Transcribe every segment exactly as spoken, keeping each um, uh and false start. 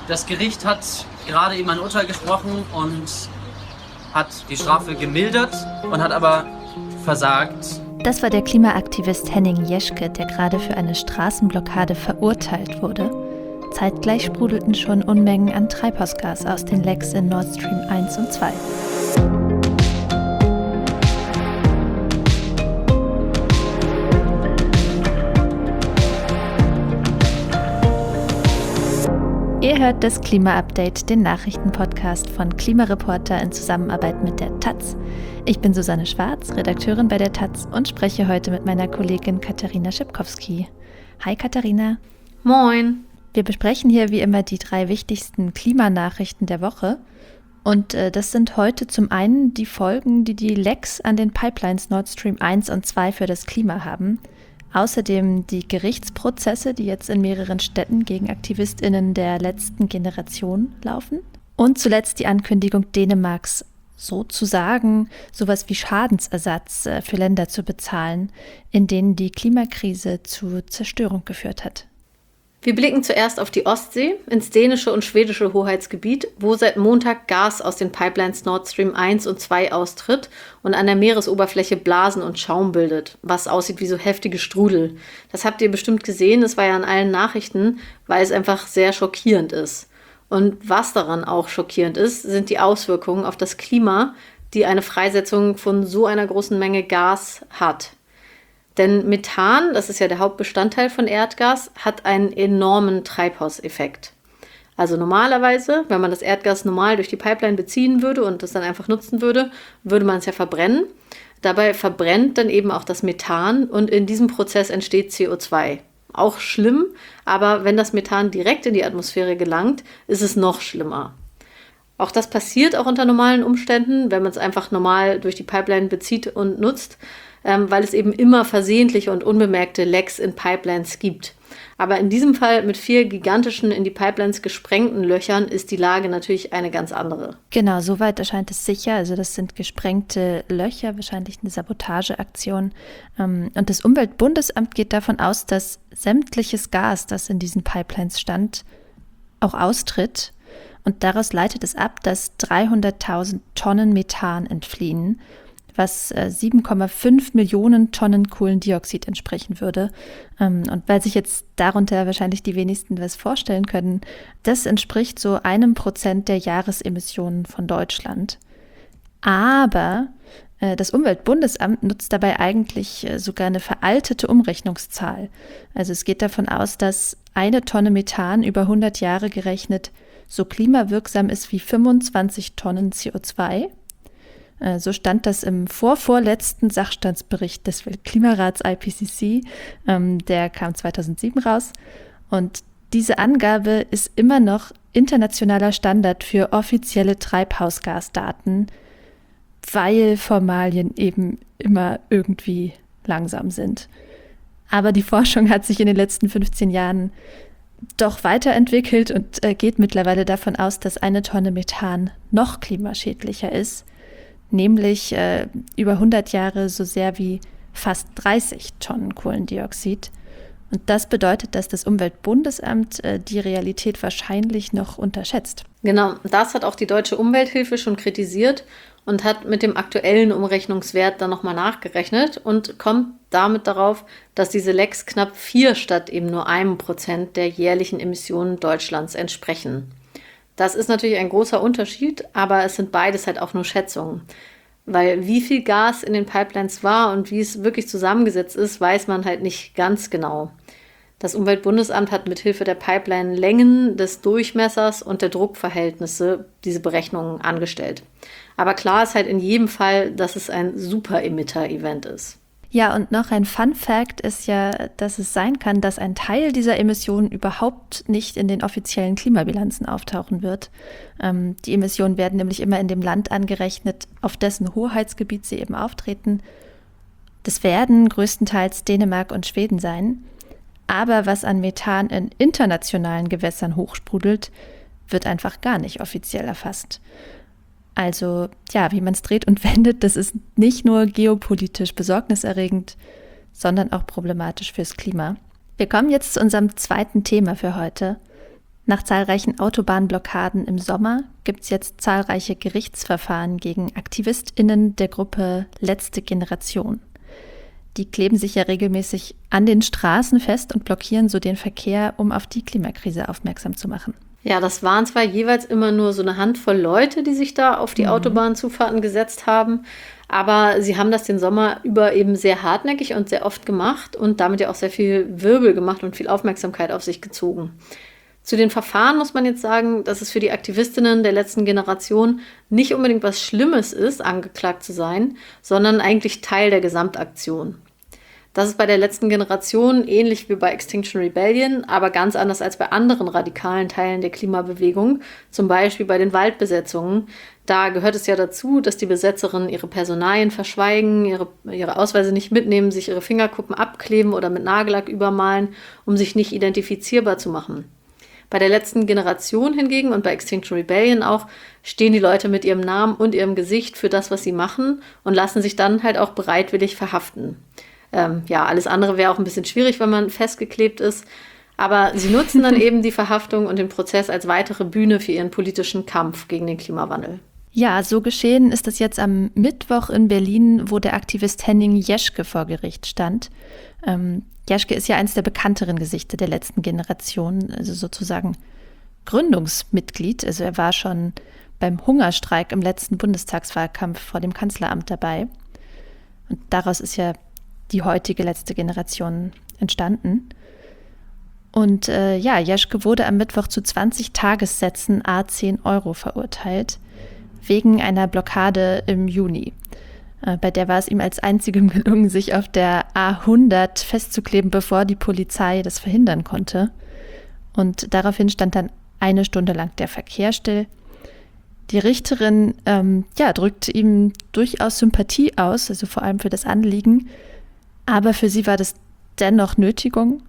Das Gericht hat gerade eben ein Urteil gesprochen und hat die Strafe gemildert und hat aber versagt. Das war der Klimaaktivist Henning Jeschke, der gerade für eine Straßenblockade verurteilt wurde. Zeitgleich sprudelten schon Unmengen an Treibhausgas aus den Lecks in Nord Stream eins und zwei. Ihr hört das Klima-Update, den Nachrichtenpodcast von Klimareporter in Zusammenarbeit mit der Taz. Ich bin Susanne Schwarz, Redakteurin bei der Taz und spreche heute mit meiner Kollegin Katharina Schipkowski. Hi Katharina. Moin. Wir besprechen hier wie immer die drei wichtigsten Klimanachrichten der Woche. Und äh, das sind heute zum einen die Folgen, die die Lecks an den Pipelines Nord Stream eins und zwei für das Klima haben. Außerdem die Gerichtsprozesse, die jetzt in mehreren Städten gegen AktivistInnen der letzten Generation laufen. Und zuletzt die Ankündigung Dänemarks, sozusagen sowas wie Schadensersatz für Länder zu bezahlen, in denen die Klimakrise zu Zerstörung geführt hat. Wir blicken zuerst auf die Ostsee, ins dänische und schwedische Hoheitsgebiet, wo seit Montag Gas aus den Pipelines Nord Stream eins und zwei austritt und an der Meeresoberfläche Blasen und Schaum bildet, was aussieht wie so heftige Strudel. Das habt ihr bestimmt gesehen, das war ja in allen Nachrichten, weil es einfach sehr schockierend ist. Und was daran auch schockierend ist, sind die Auswirkungen auf das Klima, die eine Freisetzung von so einer großen Menge Gas hat. Denn Methan, das ist ja der Hauptbestandteil von Erdgas, hat einen enormen Treibhauseffekt. Also normalerweise, wenn man das Erdgas normal durch die Pipeline beziehen würde und das dann einfach nutzen würde, würde man es ja verbrennen. Dabei verbrennt dann eben auch das Methan und in diesem Prozess entsteht C O zwei. Auch schlimm, aber wenn das Methan direkt in die Atmosphäre gelangt, ist es noch schlimmer. Auch das passiert auch unter normalen Umständen, wenn man es einfach normal durch die Pipeline bezieht und nutzt, ähm, weil es eben immer versehentliche und unbemerkte Lecks in Pipelines gibt. Aber in diesem Fall mit vier gigantischen in die Pipelines gesprengten Löchern ist die Lage natürlich eine ganz andere. Genau, soweit erscheint es sicher. Also das sind gesprengte Löcher, wahrscheinlich eine Sabotageaktion. Und das Umweltbundesamt geht davon aus, dass sämtliches Gas, das in diesen Pipelines stand, auch austritt. Und daraus leitet es ab, dass dreihunderttausend Tonnen Methan entfliehen, was sieben Komma fünf Millionen Tonnen Kohlendioxid entsprechen würde. Und weil sich jetzt darunter wahrscheinlich die wenigsten was vorstellen können, das entspricht so einem Prozent der Jahresemissionen von Deutschland. Aber das Umweltbundesamt nutzt dabei eigentlich sogar eine veraltete Umrechnungszahl. Also es geht davon aus, dass eine Tonne Methan über hundert Jahre gerechnet so klimawirksam ist wie fünfundzwanzig Tonnen C O zwei. So stand das im vorvorletzten Sachstandsbericht des Weltklimarats I P C C. Der kam zweitausendsieben raus. Und diese Angabe ist immer noch internationaler Standard für offizielle Treibhausgasdaten, weil Formalien eben immer irgendwie langsam sind. Aber die Forschung hat sich in den letzten fünfzehn Jahren doch weiterentwickelt und geht mittlerweile davon aus, dass eine Tonne Methan noch klimaschädlicher ist. Nämlich äh, über hundert Jahre so sehr wie fast dreißig Tonnen Kohlendioxid. Und das bedeutet, dass das Umweltbundesamt äh, die Realität wahrscheinlich noch unterschätzt. Genau, das hat auch die Deutsche Umwelthilfe schon kritisiert und hat mit dem aktuellen Umrechnungswert dann nochmal nachgerechnet und kommt damit darauf, dass diese Lecks knapp vier statt eben nur einem Prozent der jährlichen Emissionen Deutschlands entsprechen. Das ist natürlich ein großer Unterschied, aber es sind beides halt auch nur Schätzungen. Weil wie viel Gas in den Pipelines war und wie es wirklich zusammengesetzt ist, weiß man halt nicht ganz genau. Das Umweltbundesamt hat mithilfe der Pipeline-Längen, des Durchmessers und der Druckverhältnisse diese Berechnungen angestellt. Aber klar ist halt in jedem Fall, dass es ein Super-Emitter-Event ist. Ja, und noch ein Fun-Fact ist ja, dass es sein kann, dass ein Teil dieser Emissionen überhaupt nicht in den offiziellen Klimabilanzen auftauchen wird. Ähm, die Emissionen werden nämlich immer in dem Land angerechnet, auf dessen Hoheitsgebiet sie eben auftreten. Das werden größtenteils Dänemark und Schweden sein. Aber was an Methan in internationalen Gewässern hochsprudelt, wird einfach gar nicht offiziell erfasst. Also, ja, wie man es dreht und wendet, das ist nicht nur geopolitisch besorgniserregend, sondern auch problematisch fürs Klima. Wir kommen jetzt zu unserem zweiten Thema für heute. Nach zahlreichen Autobahnblockaden im Sommer gibt es jetzt zahlreiche Gerichtsverfahren gegen AktivistInnen der Gruppe Letzte Generation. Die kleben sich ja regelmäßig an den Straßen fest und blockieren so den Verkehr, um auf die Klimakrise aufmerksam zu machen. Ja, das waren zwar jeweils immer nur so eine Handvoll Leute, die sich da auf die mhm. Autobahnzufahrten gesetzt haben, aber sie haben das den Sommer über eben sehr hartnäckig und sehr oft gemacht und damit ja auch sehr viel Wirbel gemacht und viel Aufmerksamkeit auf sich gezogen. Zu den Verfahren muss man jetzt sagen, dass es für die Aktivistinnen der letzten Generation nicht unbedingt was Schlimmes ist, angeklagt zu sein, sondern eigentlich Teil der Gesamtaktion. Das ist bei der letzten Generation ähnlich wie bei Extinction Rebellion, aber ganz anders als bei anderen radikalen Teilen der Klimabewegung, zum Beispiel bei den Waldbesetzungen. Da gehört es ja dazu, dass die Besetzerinnen ihre Personalien verschweigen, ihre, ihre Ausweise nicht mitnehmen, sich ihre Fingerkuppen abkleben oder mit Nagellack übermalen, um sich nicht identifizierbar zu machen. Bei der letzten Generation hingegen und bei Extinction Rebellion auch stehen die Leute mit ihrem Namen und ihrem Gesicht für das, was sie machen und lassen sich dann halt auch bereitwillig verhaften. Ähm, ja, alles andere wäre auch ein bisschen schwierig, wenn man festgeklebt ist. Aber sie nutzen dann eben die Verhaftung und den Prozess als weitere Bühne für ihren politischen Kampf gegen den Klimawandel. Ja, so geschehen ist es jetzt am Mittwoch in Berlin, wo der Aktivist Henning Jeschke vor Gericht stand. Ähm, Jeschke ist ja eines der bekannteren Gesichter der letzten Generation, also sozusagen Gründungsmitglied. Also er war schon beim Hungerstreik im letzten Bundestagswahlkampf vor dem Kanzleramt dabei. Und daraus ist ja die heutige letzte Generation entstanden. Und äh, ja, Jeschke wurde am Mittwoch zu zwanzig Tagessätzen à zehn Euro verurteilt, wegen einer Blockade im Juni. Äh, bei der war es ihm als einzigem gelungen, sich auf der A hundert festzukleben, bevor die Polizei das verhindern konnte. Und daraufhin stand dann eine Stunde lang der Verkehr still. Die Richterin ähm, ja, drückte ihm durchaus Sympathie aus, also vor allem für das Anliegen. Aber für sie war das dennoch Nötigung.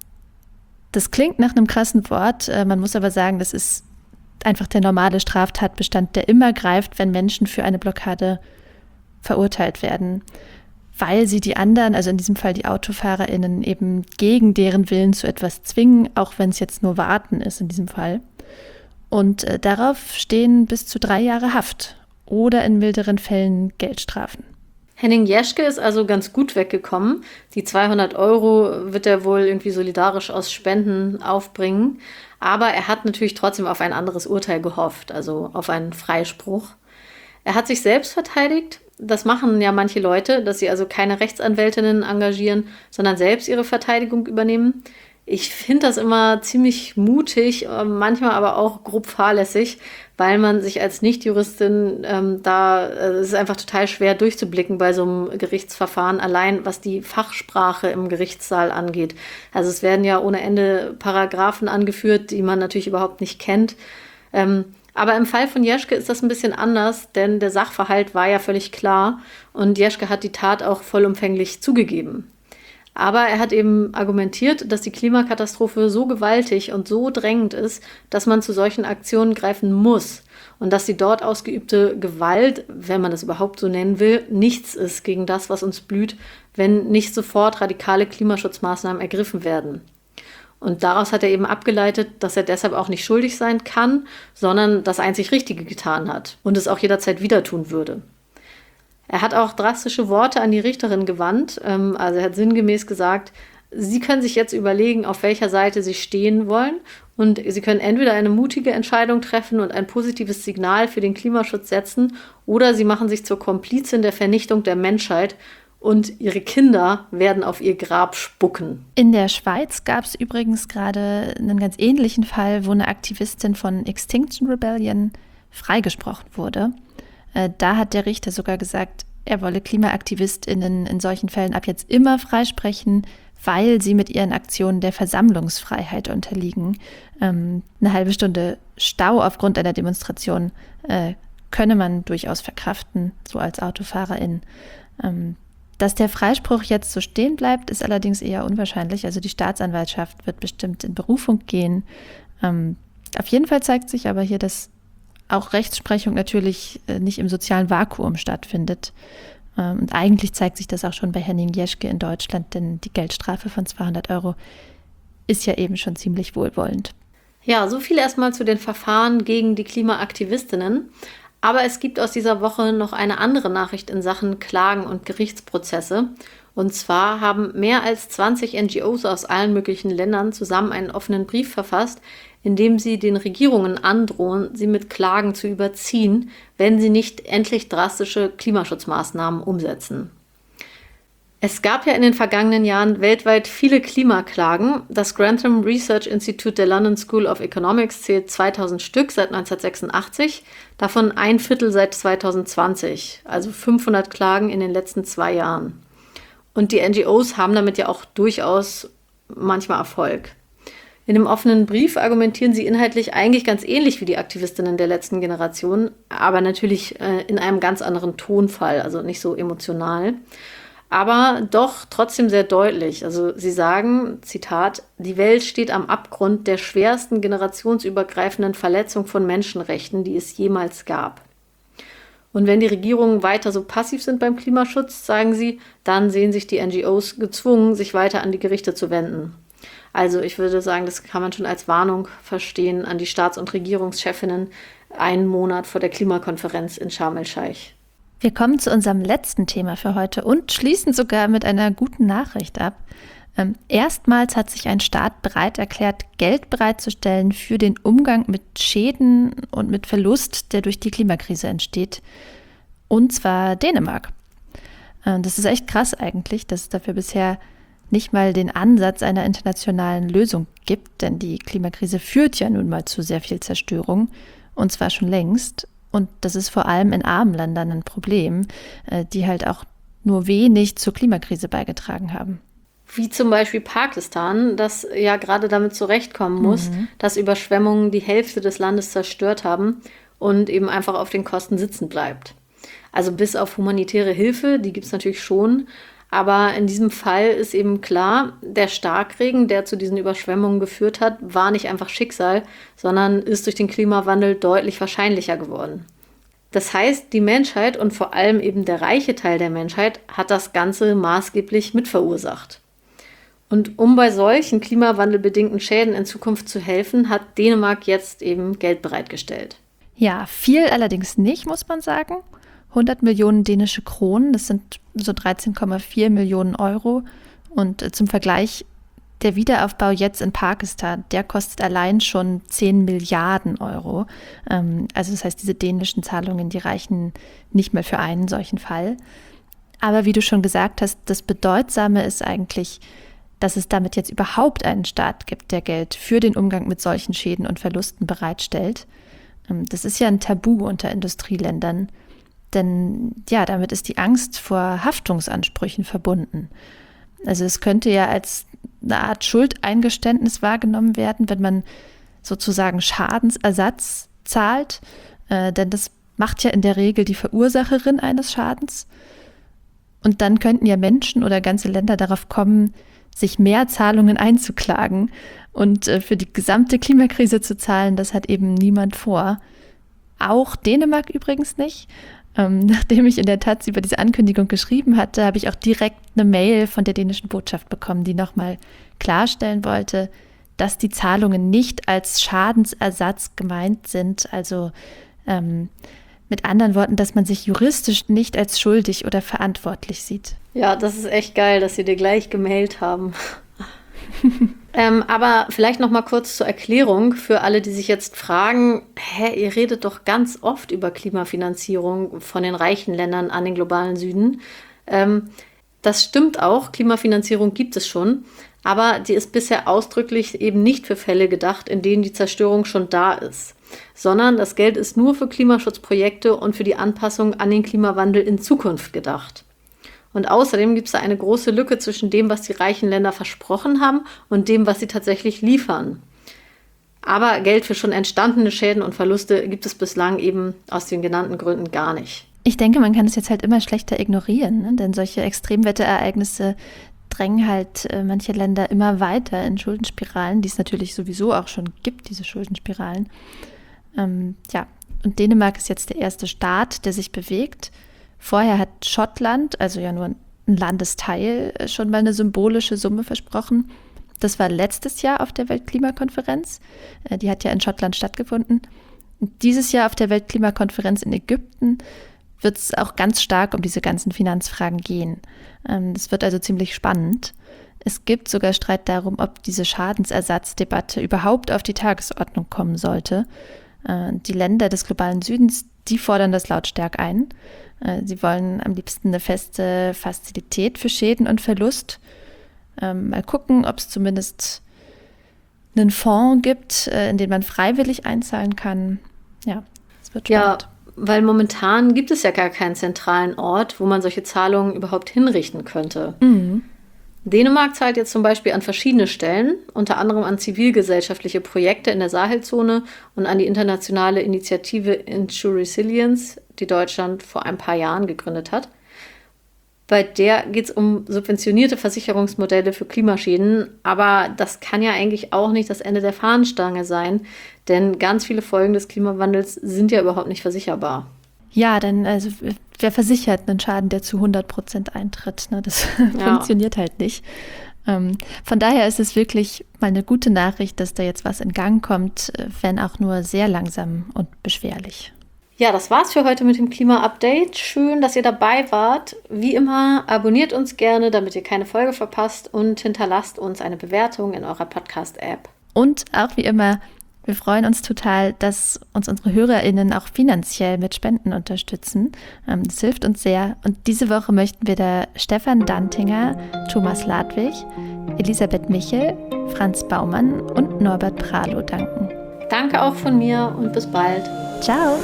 Das klingt nach einem krassen Wort. Äh, man muss aber sagen, das ist einfach der normale Straftatbestand, der immer greift, wenn Menschen für eine Blockade verurteilt werden, weil sie die anderen, also in diesem Fall die AutofahrerInnen, eben gegen deren Willen zu etwas zwingen, auch wenn es jetzt nur Warten ist in diesem Fall. Und äh, darauf stehen bis zu drei Jahre Haft oder in milderen Fällen Geldstrafen. Henning Jeschke ist also ganz gut weggekommen. Die zweihundert Euro wird er wohl irgendwie solidarisch aus Spenden aufbringen. Aber er hat natürlich trotzdem auf ein anderes Urteil gehofft, also auf einen Freispruch. Er hat sich selbst verteidigt. Das machen ja manche Leute, dass sie also keine Rechtsanwältinnen engagieren, sondern selbst ihre Verteidigung übernehmen. Ich finde das immer ziemlich mutig, manchmal aber auch grob fahrlässig, weil man sich als Nichtjuristin ähm, da, äh, es ist einfach total schwer durchzublicken bei so einem Gerichtsverfahren, allein was die Fachsprache im Gerichtssaal angeht. Also es werden ja ohne Ende Paragraphen angeführt, die man natürlich überhaupt nicht kennt. Ähm, aber im Fall von Jeschke ist das ein bisschen anders, denn der Sachverhalt war ja völlig klar und Jeschke hat die Tat auch vollumfänglich zugegeben. Aber er hat eben argumentiert, dass die Klimakatastrophe so gewaltig und so drängend ist, dass man zu solchen Aktionen greifen muss und dass die dort ausgeübte Gewalt, wenn man das überhaupt so nennen will, nichts ist gegen das, was uns blüht, wenn nicht sofort radikale Klimaschutzmaßnahmen ergriffen werden. Und daraus hat er eben abgeleitet, dass er deshalb auch nicht schuldig sein kann, sondern das einzig Richtige getan hat und es auch jederzeit wieder tun würde. Er hat auch drastische Worte an die Richterin gewandt. Also er hat sinngemäß gesagt, Sie können sich jetzt überlegen, auf welcher Seite Sie stehen wollen. Und Sie können entweder eine mutige Entscheidung treffen und ein positives Signal für den Klimaschutz setzen, oder Sie machen sich zur Komplizin der Vernichtung der Menschheit und Ihre Kinder werden auf Ihr Grab spucken. In der Schweiz gab es übrigens gerade einen ganz ähnlichen Fall, wo eine Aktivistin von Extinction Rebellion freigesprochen wurde. Da hat der Richter sogar gesagt, er wolle KlimaaktivistInnen in solchen Fällen ab jetzt immer freisprechen, weil sie mit ihren Aktionen der Versammlungsfreiheit unterliegen. Ähm, eine halbe Stunde Stau aufgrund einer Demonstration äh, könne man durchaus verkraften, so als Autofahrerin. Ähm, dass der Freispruch jetzt so stehen bleibt, ist allerdings eher unwahrscheinlich. Also die Staatsanwaltschaft wird bestimmt in Berufung gehen. Ähm, auf jeden Fall zeigt sich aber hier, dass auch Rechtsprechung natürlich nicht im sozialen Vakuum stattfindet. Und eigentlich zeigt sich das auch schon bei Henning Jeschke in Deutschland, denn die Geldstrafe von zweihundert Euro ist ja eben schon ziemlich wohlwollend. Ja, so viel erstmal zu den Verfahren gegen die Klimaaktivistinnen. Aber es gibt aus dieser Woche noch eine andere Nachricht in Sachen Klagen und Gerichtsprozesse. Und zwar haben mehr als zwanzig N G Os aus allen möglichen Ländern zusammen einen offenen Brief verfasst, in dem sie den Regierungen androhen, sie mit Klagen zu überziehen, wenn sie nicht endlich drastische Klimaschutzmaßnahmen umsetzen. Es gab ja in den vergangenen Jahren weltweit viele Klimaklagen. Das Grantham Research Institute der London School of Economics zählt zweitausend Stück seit neunzehnhundertsechsundachtzig, davon ein Viertel seit zweitausendzwanzig, also fünfhundert Klagen in den letzten zwei Jahren. Und die N G Os haben damit ja auch durchaus manchmal Erfolg. In dem offenen Brief argumentieren sie inhaltlich eigentlich ganz ähnlich wie die Aktivistinnen der letzten Generation, aber natürlich äh, in einem ganz anderen Tonfall, also nicht so emotional. Aber doch trotzdem sehr deutlich. Also sie sagen, Zitat, die Welt steht am Abgrund der schwersten generationsübergreifenden Verletzung von Menschenrechten, die es jemals gab. Und wenn die Regierungen weiter so passiv sind beim Klimaschutz, sagen sie, dann sehen sich die N G Os gezwungen, sich weiter an die Gerichte zu wenden. Also ich würde sagen, das kann man schon als Warnung verstehen an die Staats- und Regierungschefinnen einen Monat vor der Klimakonferenz in Sharm el-Sheikh. Wir kommen zu unserem letzten Thema für heute und schließen sogar mit einer guten Nachricht ab. Ähm, erstmals hat sich ein Staat bereit erklärt, Geld bereitzustellen für den Umgang mit Schäden und mit Verlust, der durch die Klimakrise entsteht. Und zwar Dänemark. Äh, das ist echt krass eigentlich, dass es dafür bisher nicht mal den Ansatz einer internationalen Lösung gibt, denn die Klimakrise führt ja nun mal zu sehr viel Zerstörung, und zwar schon längst. Und das ist vor allem in armen Ländern ein Problem, die halt auch nur wenig zur Klimakrise beigetragen haben. Wie zum Beispiel Pakistan, das ja gerade damit zurechtkommen muss, mhm. dass Überschwemmungen die Hälfte des Landes zerstört haben und eben einfach auf den Kosten sitzen bleibt. Also bis auf humanitäre Hilfe, die gibt es natürlich schon. Aber in diesem Fall ist eben klar, der Starkregen, der zu diesen Überschwemmungen geführt hat, war nicht einfach Schicksal, sondern ist durch den Klimawandel deutlich wahrscheinlicher geworden. Das heißt, die Menschheit und vor allem eben der reiche Teil der Menschheit hat das Ganze maßgeblich mitverursacht. Und um bei solchen klimawandelbedingten Schäden in Zukunft zu helfen, hat Dänemark jetzt eben Geld bereitgestellt. Ja, viel allerdings nicht, muss man sagen. hundert Millionen dänische Kronen, das sind so dreizehn Komma vier Millionen Euro. Und äh, zum Vergleich, der Wiederaufbau jetzt in Pakistan, der kostet allein schon zehn Milliarden Euro. Ähm, also das heißt, diese dänischen Zahlungen, die reichen nicht mehr für einen solchen Fall. Aber wie du schon gesagt hast, das Bedeutsame ist eigentlich, dass es damit jetzt überhaupt einen Staat gibt, der Geld für den Umgang mit solchen Schäden und Verlusten bereitstellt. Ähm, das ist ja ein Tabu unter Industrieländern. Denn ja, damit ist die Angst vor Haftungsansprüchen verbunden. Also es könnte ja als eine Art Schuldeingeständnis wahrgenommen werden, wenn man sozusagen Schadensersatz zahlt. Äh, denn das macht ja in der Regel die Verursacherin eines Schadens. Und dann könnten ja Menschen oder ganze Länder darauf kommen, sich mehr Zahlungen einzuklagen und äh, für die gesamte Klimakrise zu zahlen. Das hat eben niemand vor. Auch Dänemark übrigens nicht. Ähm, nachdem ich in der Taz über diese Ankündigung geschrieben hatte, habe ich auch direkt eine Mail von der dänischen Botschaft bekommen, die nochmal klarstellen wollte, dass die Zahlungen nicht als Schadensersatz gemeint sind. Also ähm, mit anderen Worten, dass man sich juristisch nicht als schuldig oder verantwortlich sieht. Ja, das ist echt geil, dass sie dir gleich gemailt haben. ähm, aber vielleicht noch mal kurz zur Erklärung für alle, die sich jetzt fragen, hä, ihr redet doch ganz oft über Klimafinanzierung von den reichen Ländern an den globalen Süden. Ähm, das stimmt auch, Klimafinanzierung gibt es schon, aber die ist bisher ausdrücklich eben nicht für Fälle gedacht, in denen die Zerstörung schon da ist, sondern das Geld ist nur für Klimaschutzprojekte und für die Anpassung an den Klimawandel in Zukunft gedacht. Und außerdem gibt es da eine große Lücke zwischen dem, was die reichen Länder versprochen haben und dem, was sie tatsächlich liefern. Aber Geld für schon entstandene Schäden und Verluste gibt es bislang eben aus den genannten Gründen gar nicht. Ich denke, man kann es jetzt halt immer schlechter ignorieren, ne? Denn solche Extremwetterereignisse drängen halt äh, manche Länder immer weiter in Schuldenspiralen, die es natürlich sowieso auch schon gibt, diese Schuldenspiralen. Ähm, ja, und Dänemark ist jetzt der erste Staat, der sich bewegt. Vorher hat Schottland, also ja nur ein Landesteil, schon mal eine symbolische Summe versprochen. Das war letztes Jahr auf der Weltklimakonferenz. Die hat ja in Schottland stattgefunden. Und dieses Jahr auf der Weltklimakonferenz in Ägypten wird es auch ganz stark um diese ganzen Finanzfragen gehen. Das wird also ziemlich spannend. Es gibt sogar Streit darum, ob diese Schadensersatzdebatte überhaupt auf die Tagesordnung kommen sollte. Die Länder des globalen Südens, die fordern das lautstark ein. Sie wollen am liebsten eine feste Fazilität für Schäden und Verlust. Mal gucken, ob es zumindest einen Fonds gibt, in den man freiwillig einzahlen kann. Ja, es wird spannend. Ja, weil momentan gibt es ja gar keinen zentralen Ort, wo man solche Zahlungen überhaupt hinrichten könnte. Mhm. Dänemark zahlt jetzt zum Beispiel an verschiedene Stellen, unter anderem an zivilgesellschaftliche Projekte in der Sahelzone und an die internationale Initiative Insure Resilience, die Deutschland vor ein paar Jahren gegründet hat. Bei der geht es um subventionierte Versicherungsmodelle für Klimaschäden, aber das kann ja eigentlich auch nicht das Ende der Fahnenstange sein, denn ganz viele Folgen des Klimawandels sind ja überhaupt nicht versicherbar. Ja, denn also wer versichert einen Schaden, der zu hundert Prozent eintritt? Ne? Das ja. funktioniert halt nicht. Ähm, von daher ist es wirklich mal eine gute Nachricht, dass da jetzt was in Gang kommt, wenn auch nur sehr langsam und beschwerlich. Ja, das war's für heute mit dem Klima-Update. Schön, dass ihr dabei wart. Wie immer, abonniert uns gerne, damit ihr keine Folge verpasst und hinterlasst uns eine Bewertung in eurer Podcast-App. Und auch wie immer, wir freuen uns total, dass uns unsere HörerInnen auch finanziell mit Spenden unterstützen. Das hilft uns sehr. Und diese Woche möchten wir da Stefan Dantinger, Thomas Ladwig, Elisabeth Michel, Franz Baumann und Norbert Pralow danken. Danke auch von mir und bis bald. Ciao!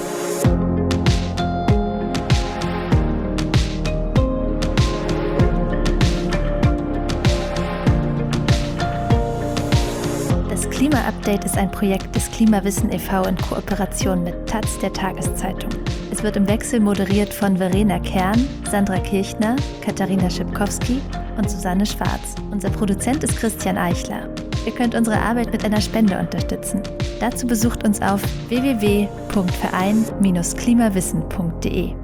Das Klima-Update ist ein Projekt des Klimawissen e V in Kooperation mit Taz, der Tageszeitung. Es wird im Wechsel moderiert von Verena Kern, Sandra Kirchner, Katharina Schipkowski und Susanne Schwarz. Unser Produzent ist Christian Eichler. Ihr könnt unsere Arbeit mit einer Spende unterstützen. Dazu besucht uns auf w w w punkt verein Bindestrich klimawissen punkt de.